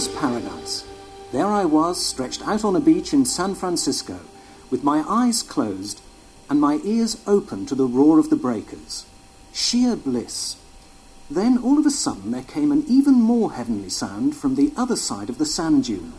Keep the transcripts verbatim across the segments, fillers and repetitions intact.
was paradise. There I was, stretched out on a beach in San Francisco, with my eyes closed and my ears open to the roar of the breakers. Sheer bliss. Then, all of a sudden, there came an even more heavenly sound from the other side of the sand dune.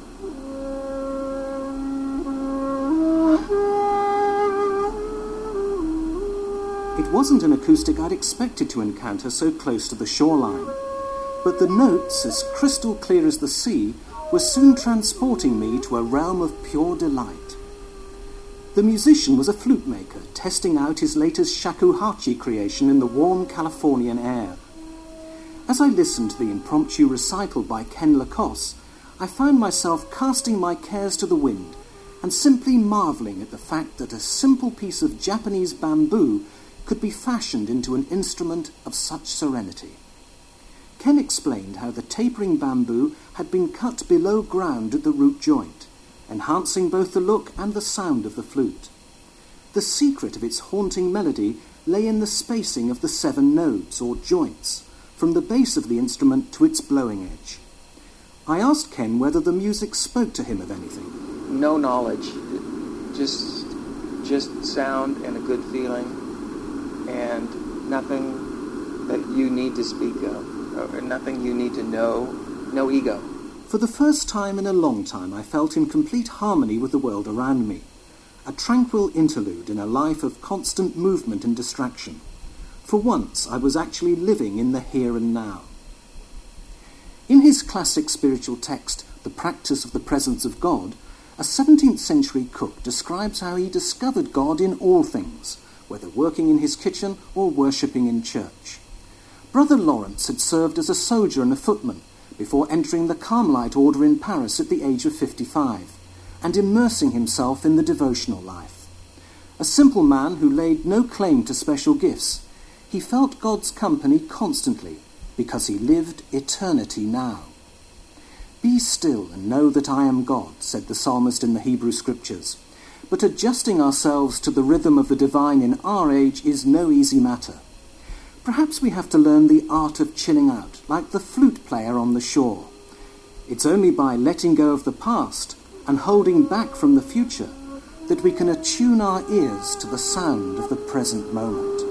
It wasn't an acoustic I'd expected to encounter so close to the shoreline, but the notes, as crystal clear as the sea, were soon transporting me to a realm of pure delight. The musician was a flute maker, testing out his latest shakuhachi creation in the warm Californian air. As I listened to the impromptu recital by Ken Lacoste, I found myself casting my cares to the wind and simply marvelling at the fact that a simple piece of Japanese bamboo could be fashioned into an instrument of such serenity. Ken explained how the tapering bamboo had been cut below ground at the root joint, enhancing both the look and the sound of the flute. The secret of its haunting melody lay in the spacing of the seven nodes, or joints, from the base of the instrument to its blowing edge. I asked Ken whether the music spoke to him of anything. No knowledge, just, just sound and a good feeling, and nothing that you need to speak of, or nothing you need to know, no ego. For the first time in a long time, I felt in complete harmony with the world around me, a tranquil interlude in a life of constant movement and distraction. For once, I was actually living in the here and now. In his classic spiritual text, The Practice of the Presence of God, a seventeenth century cook describes how he discovered God in all things, whether working in his kitchen or worshipping in church. Brother Lawrence had served as a soldier and a footman before entering the Carmelite order in Paris at the age of fifty-five, and immersing himself in the devotional life. A simple man who laid no claim to special gifts, he felt God's company constantly, because he lived eternity now. "Be still and know that I am God," said the psalmist in the Hebrew Scriptures. But adjusting ourselves to the rhythm of the divine in our age is no easy matter. Perhaps we have to learn the art of chilling out, like the flute player on the shore. It's only by letting go of the past and holding back from the future that we can attune our ears to the sound of the present moment.